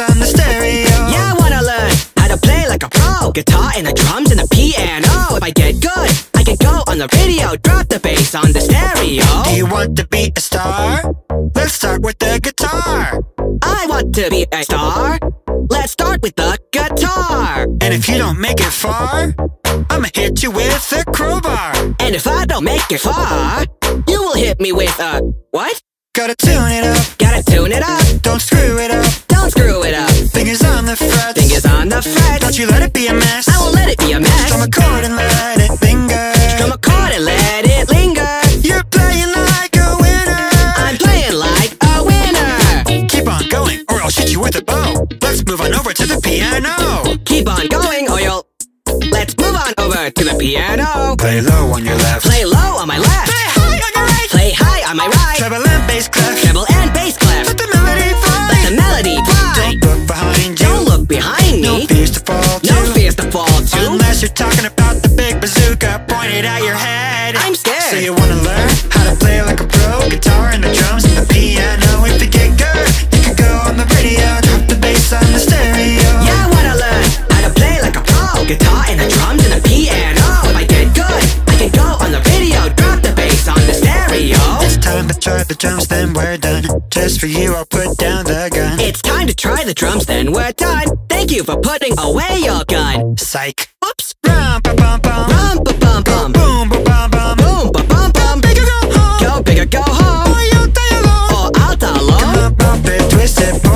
on the stereo. Yeah, I wanna learn how to play like a pro. Guitar and the drums and the piano. If I get good, I can go on the radio. Drop the bass on the stereo. Do you want to be a star? Let's start with the guitar. I want to be a star. Let's start with the guitar. And if you don't make it far, I'ma hit you with a crowbar. And if I don't make it far, you will hit me with a what? Gotta tune it up, Gotta tune it up. don't screw it up. Don't screw it up. Fingers on the frets, Fingers on the frets. don't you let it be a mess. I won't let it be a mess. Strum a chord and let it linger. Strum a chord and let it linger. You're playing like a winner. I'm playing like a winner. Keep on going or I'll shoot you with a bow. Let's move on over to the piano. Keep on going or you'll... Let's move on over to the piano. Play low on your left, Play low on my left. play high on your right. Play high on my right. Treble and bass clef, Treble and bass clef. let the melody fly. Let the melody fly. Don't look behind you, Don't look behind no me. fears to fall to. No fears to fall to. Unless you're talking about the big bazooka pointed at your head. I'm scared. So you wanna learn how to play like a pro? Guitar and the drums and the piano. If you get good, you can go on the radio. Drop the bass on the stereo. Yeah, I wanna learn how to play like a pro. Guitar and the drums and the piano. If I get good, I can go on the radio. Drop the bass on the stereo. It's time to try the drums, then we're done. Just for you, I'll put down the gun. It's time to try the drums, then we're done. Thank you for putting away your gun. Psych. Oops. Rum-pa-bum-bum. Rum-pa-bum-bum. Boom-ba-bum-bum. Boom-ba-bum-bum. Bigger go home. Go big or go home. Or you'll die alone. Or I'll die alone. Come on, bump it, twist it,